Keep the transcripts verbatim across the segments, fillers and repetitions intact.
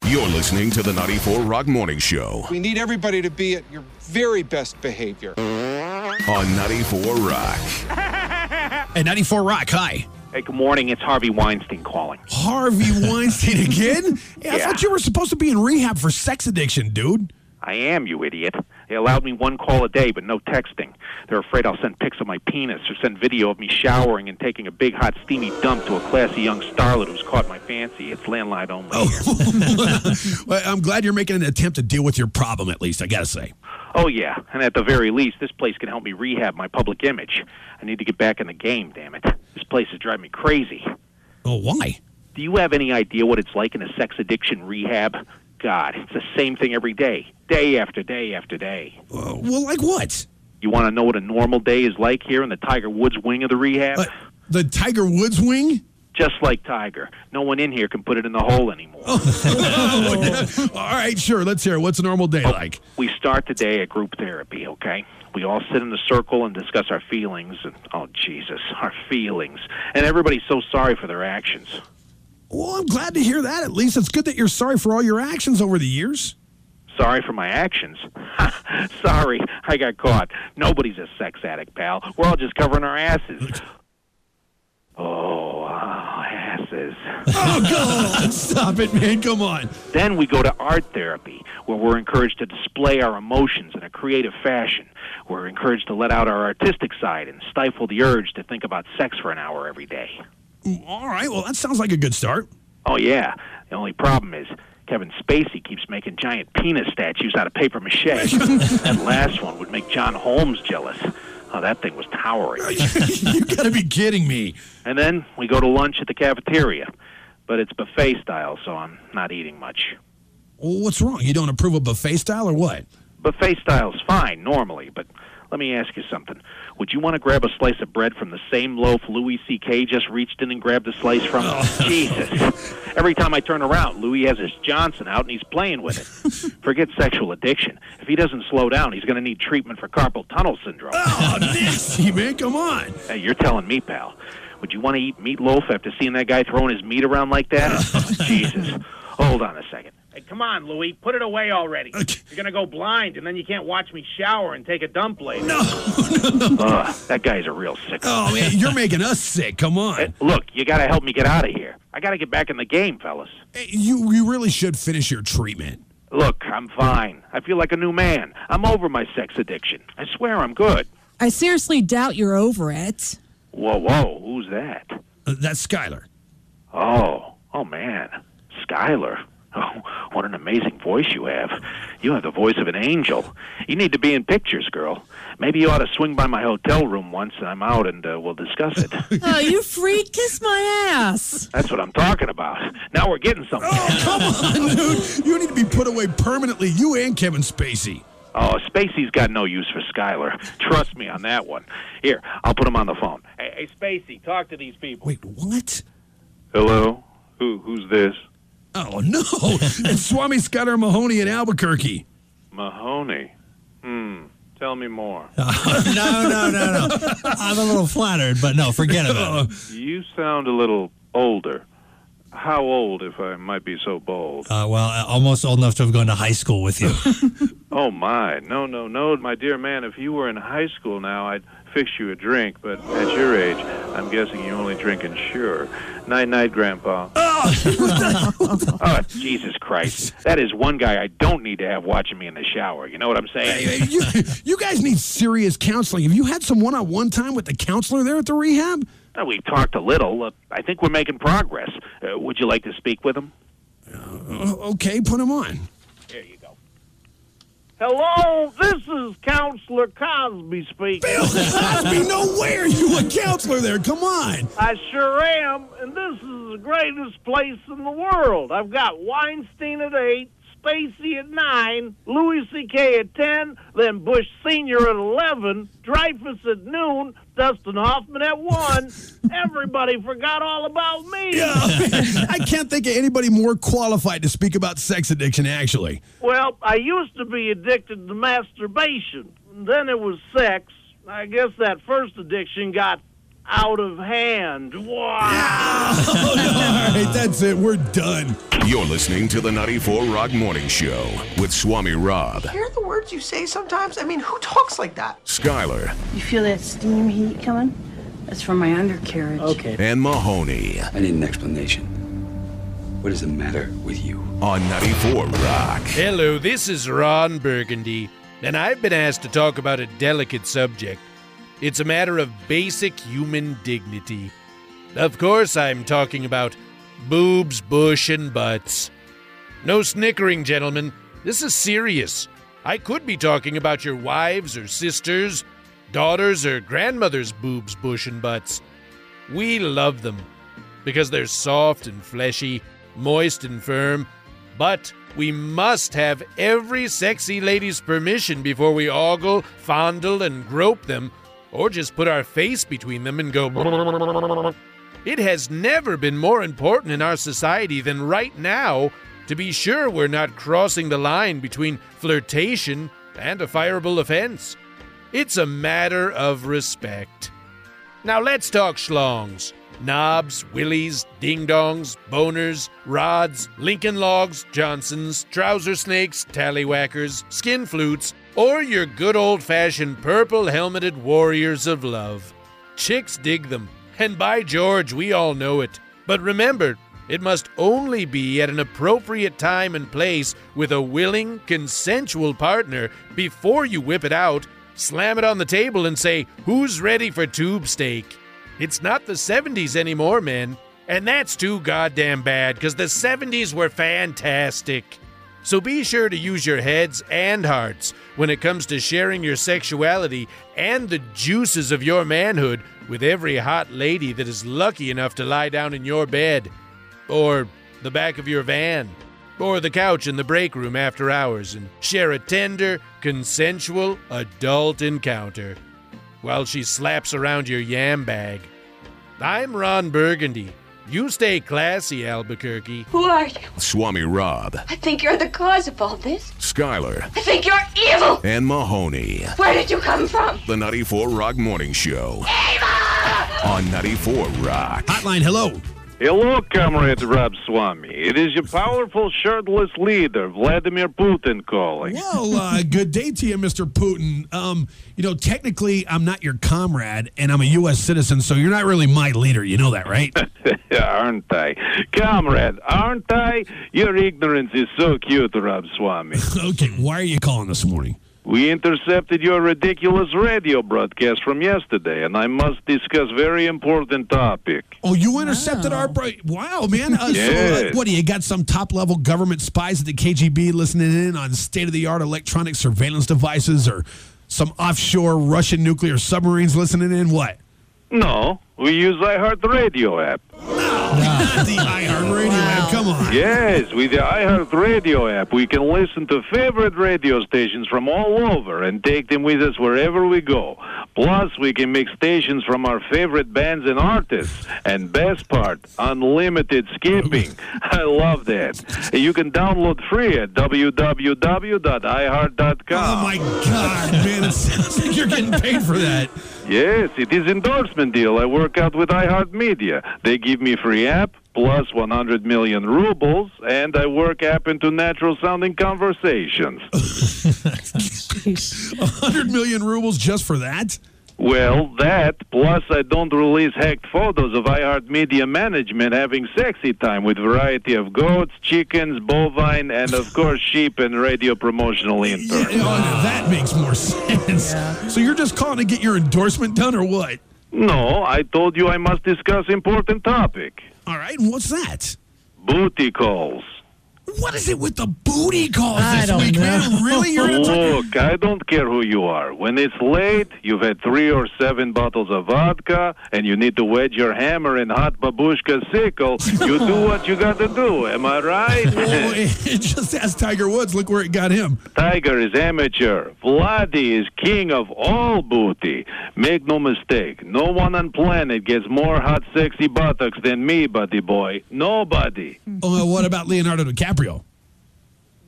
You're listening to the ninety-four Rock Morning Show We need everybody to be at your very best behavior. on ninety-four Rock. Hey, ninety-four Rock, hi. Hey, good morning. It's Harvey Weinstein calling. Harvey Weinstein again? Hey, I Yeah. thought you were supposed to be in rehab for sex addiction, dude. I am, you idiot. They allowed me one call a day, but no texting. They're afraid I'll send pics of my penis or send video of me showering and taking a big, hot, steamy dump to a classy young starlet who's caught my fancy. It's landline only. Oh. Well, I'm glad you're making an attempt to deal with your problem, at least, I gotta say. Oh, yeah. And at the very least, this place can help me rehab my public image. I need to get back in the game, damn it. This place is driving me crazy. Oh, why? Do you have any idea what it's like in a sex addiction rehab? God, it's the same thing every day. Day after day after day. Uh, well, like what? You want to know what a normal day is like here in the Tiger Woods wing of the rehab? Uh, the Tiger Woods wing? Just like Tiger. No one in here can put it in the hole anymore. Oh, yeah. All right, sure. Let's hear it. What's a normal day like? We start the day at group therapy, okay? We all sit in a circle and discuss our feelings. And oh, Jesus, our feelings. And everybody's so sorry for their actions. Well, I'm glad to hear that. At least it's good that you're sorry for all your actions over the years. Sorry for my actions? Sorry, I got caught. Nobody's a sex addict, pal. We're all just covering our asses. Oh, oh asses. Oh, God. Stop it, man. Come on. Then we go to art therapy, where we're encouraged to display our emotions in a creative fashion. We're encouraged to let out our artistic side and stifle the urge to think about sex for an hour every day. All right. Well, that sounds like a good start. Oh, yeah. The only problem is Kevin Spacey keeps making giant penis statues out of paper mache. That last one would make John Holmes jealous. Oh, that thing was towering. You got to be kidding me. And then we go to lunch at the cafeteria. But it's buffet style, so I'm not eating much. Well, what's wrong? You don't approve of buffet style or what? Buffet style's fine, normally, but let me ask you something. Would you want to grab a slice of bread from the same loaf Louis C K just reached in and grabbed a slice from? Oh. Jesus. Every time I turn around, Louis has his Johnson out and he's playing with it. Forget sexual addiction. If he doesn't slow down, he's going to need treatment for carpal tunnel syndrome. Oh, nasty, man. Come on. Hey, you're telling me, pal. Would you want to eat meatloaf after seeing that guy throwing his meat around like that? Jesus. Hold on a second. Hey, come on, Louis. Put it away already. Okay. You're going to go blind, and then you can't watch me shower and take a dump later. No, no, no. Uh, that guy's a real sicko. Oh, man, you're making us sick. Come on. Hey, look, you got to help me get out of here. I got to get back in the game, fellas. Hey, you, you really should finish your treatment. Look, I'm fine. I feel like a new man. I'm over my sex addiction. I swear I'm good. I seriously doubt you're over it. Whoa, whoa, who's that? Uh, that's Skylar. Oh, oh, man. Skylar. Oh, what an amazing voice you have. You have the voice of an angel. You need to be in pictures, girl. Maybe you ought to swing by my hotel room once and I'm out and uh, we'll discuss it. Oh, you freak. Kiss my ass. That's what I'm talking about. Now we're getting something. Oh, come on, dude. You need to be put away permanently, you and Kevin Spacey. Oh, Spacey's got no use for Skylar. Trust me on that one. Here, I'll put him on the phone. Hey, hey Spacey, talk to these people. Wait, what? Hello? Who? Who's this? Oh, no. It's Swami Skylar Mahoney in Albuquerque. Mahoney. Hmm. Tell me more. no, no, no, no. I'm a little flattered, but no, forget about it. You sound a little older. How old, if I might be so bold? Uh, well, almost old enough to have gone to high school with you. Oh, my. No, no, no, my dear man. If you were in high school now, I'd fix you a drink. But at your age, I'm guessing you only drink Ensure. Night-night, Grandpa. Oh, Jesus Christ. That is one guy I don't need to have watching me in the shower. You know what I'm saying? Hey, hey, you, you guys need serious counseling. Have you had some one-on-one time with the counselor there at the rehab? Uh, we talked a little. Uh, I think we're making progress. Uh, would you like to speak with him? Uh, okay, put him on. Here you go. Hello, this is Counselor Cosby speaking. Bill Cosby, no way are you a counselor there. Come on. I sure am, and this is the greatest place in the world. I've got Weinstein at eight, Spacey at nine, Louis C K at ten, then Bush Senior at eleven, Dreyfus at noon, Dustin Hoffman at one. Everybody forgot all about me. Yeah, I can't think of anybody more qualified to speak about sex addiction, actually. Well, I used to be addicted to masturbation. Then it was sex. I guess that first addiction got out of hand. Wow. Oh, no. All right, that's it. We're done. You're listening to the ninety-four Rock Morning Show with Swami Rob, Hear the words you say sometimes? I mean, who talks like that? Skylar, You feel that steam heat coming? That's from my undercarriage. Okay. and Mahoney I need an explanation. What is the matter with you? on ninety-four Rock. Hello, this is Ron Burgundy, and I've been asked to talk about a delicate subject. It's a matter of basic human dignity. Of course, I'm talking about boobs, bush, and butts. No snickering, gentlemen. This is serious. I could be talking about your wives or sisters, daughters or grandmothers' boobs, bush, and butts. We love them because they're soft and fleshy, moist and firm, but we must have every sexy lady's permission before we ogle, fondle, and grope them, or just put our face between them and go. It has never been more important in our society than right now to be sure we're not crossing the line between flirtation and a fireable offense. It's a matter of respect. Now let's talk schlongs. Knobs, willies, ding-dongs, boners, rods, Lincoln logs, Johnsons, trouser snakes, tallywhackers, skin flutes, or your good old-fashioned purple-helmeted warriors of love. Chicks dig them, and by George, we all know it. But remember, it must only be at an appropriate time and place with a willing, consensual partner before you whip it out, slam it on the table, and say, "Who's ready for tube steak?" It's not the seventies anymore, men. And that's too goddamn bad, because the seventies were fantastic. So be sure to use your heads and hearts when it comes to sharing your sexuality and the juices of your manhood with every hot lady that is lucky enough to lie down in your bed, or the back of your van, or the couch in the break room after hours, and share a tender, consensual, adult encounter while she slaps around your yam bag. I'm Ron Burgundy. You stay classy, Albuquerque. Who are you? Swami Rob, I think you're the cause of all this. Skylar, I think you're evil. and Mahoney. Where did you come from? The ninety-four Rock Morning Show on ninety-four Rock. Hotline, hello. Hello, Comrade Rob Swami. It is your powerful shirtless leader, Vladimir Putin, calling. Well, uh, good day to you, Mister Putin. Um, you know, technically, I'm not your comrade, and I'm a U S citizen, so you're not really my leader. You know that, right? Aren't I? Comrade, aren't I? Your ignorance is so cute, Rob Swami. Okay, why are you calling this morning? We intercepted your ridiculous radio broadcast from yesterday, and I must discuss very important topic. Oh, you intercepted our... Bro- wow, man. Uh, Yes. So, uh, what, do you got some top-level government spies at the K G B listening in on state-of-the-art electronic surveillance devices, or some offshore Russian nuclear submarines listening in? What? No, we use iHeartRadio app. Not the iHeartRadio app. Come on. Yes, with the iHeartRadio app, we can listen to favorite radio stations from all over and take them with us wherever we go. Plus, we can mix stations from our favorite bands and artists. And best part, unlimited skipping. I love that. You can download free at w w w dot i heart dot com. Oh, my God, man. It sounds like you're getting paid for that. Yes, it is endorsement deal I work out with iHeartMedia. They give me free app, plus one hundred million rubles, and I work app into natural-sounding conversations. one hundred million rubles just for that? Well, that, plus I don't release hacked photos of iHeartMedia management having sexy time with variety of goats, chickens, bovine, and of course sheep and radio promotional interns. Yeah, oh, that makes more sense. So you're just calling to get your endorsement done, or what? No, I told you I must discuss important topic. All right, and what's that? Booty calls. What is it with the booty calls I this don't week, know. man? Really? You're gonna talk- Look, I don't care who you are. When it's late, you've had three or seven bottles of vodka, and you need to wedge your hammer in hot babushka's sickle, you do what you got to do. Am I right? Oh, it just asked Tiger Woods. Look where it got him. Tiger is amateur. Vladdy is king of all booty. Make no mistake, no one on planet gets more hot, sexy buttocks than me, buddy boy. Nobody. Oh, what about Leonardo DiCaprio?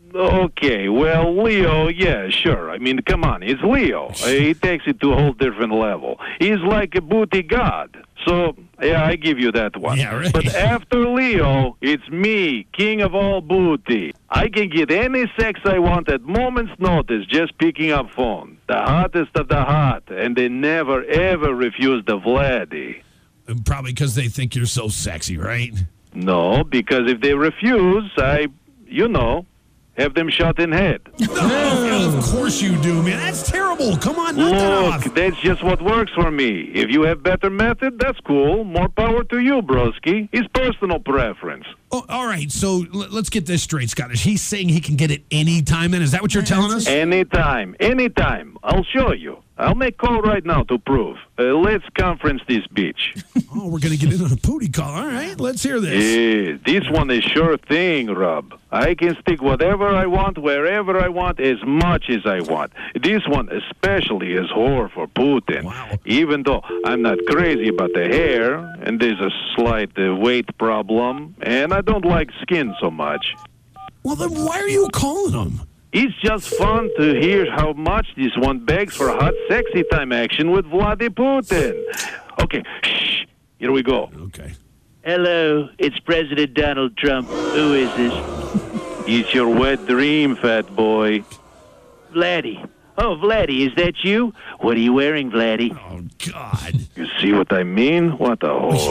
Okay, well, Leo, yeah, sure. I mean, come on, it's Leo. Uh, he takes it to a whole different level. He's like a booty god. So, yeah, I give you that one. Yeah, right. But after Leo, it's me, king of all booty. I can get any sex I want at moment's notice just picking up phone. The hottest of the hot, and they never, ever refuse the Vladdy. Probably because they think you're so sexy, right? No, because if they refuse, I, you know, have them shot in head. No, of course you do, man. That's terrible. Come on, knock that off. Look, that's just what works for me. If you have better method, that's cool. More power to you, broski. It's personal preference. Oh, all right, so l- let's get this straight, Scottish. He's saying he can get it any time, then? Is that what you're telling us? Anytime, anytime. I'll show you. I'll make call right now to prove. Uh, let's conference this bitch. Oh, we're going to get in on a booty call. All right, let's hear this. Yeah, this one is sure thing, Rob. I can stick whatever I want, wherever I want, as much as I want. This one especially is whore for Putin. Wow. Even though I'm not crazy about the hair, and there's a slight uh, weight problem, and I don't like skin so much. Well, then why are you calling him? It's just fun to hear how much this one begs for hot, sexy time action with Vladimir Putin. Okay, shh, here we go. Okay. Hello, it's President Donald Trump. Who is this? It's your wet dream, fat boy. Vladdy. Oh, Vladdy, is that you? What are you wearing, Vladdy? Oh, God. You see what I mean? What a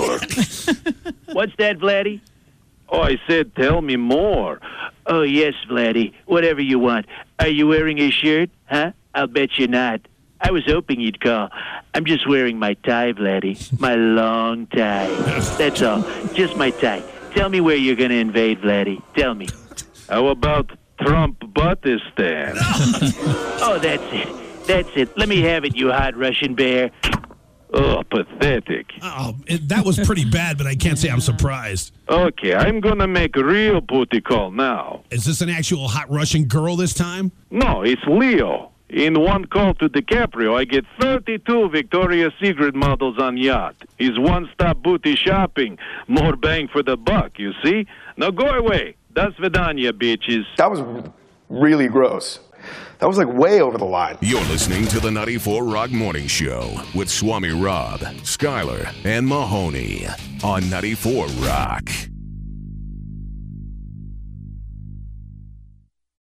whore. What's that, Vladdy? Oh, I said, tell me more. Oh, yes, Vladdy. Whatever you want. Are you wearing a shirt? Huh? I'll bet you're not. I was hoping you'd call. I'm just wearing my tie, Vladdy. My long tie. That's all. Just my tie. Tell me where you're going to invade, Vladdy. Tell me. How about Trump-Buttistan? Oh, that's it. That's it. Let me have it, you hot Russian bear. Oh, pathetic. Oh, it, that was pretty bad, but I can't say I'm surprised. Okay, I'm going to make a real booty call now. Is this an actual hot Russian girl this time? No, it's Leo. In one call to DiCaprio, I get thirty-two Victoria's Secret models on yacht. It's one-stop booty shopping. More bang for the buck, you see? Now go away. Das Vidania, bitches. That was really gross. That was like way over the line. You're listening to the ninety-four Rock Morning Show with Swami Rob, Skyler, and Mahoney on ninety-four Rock.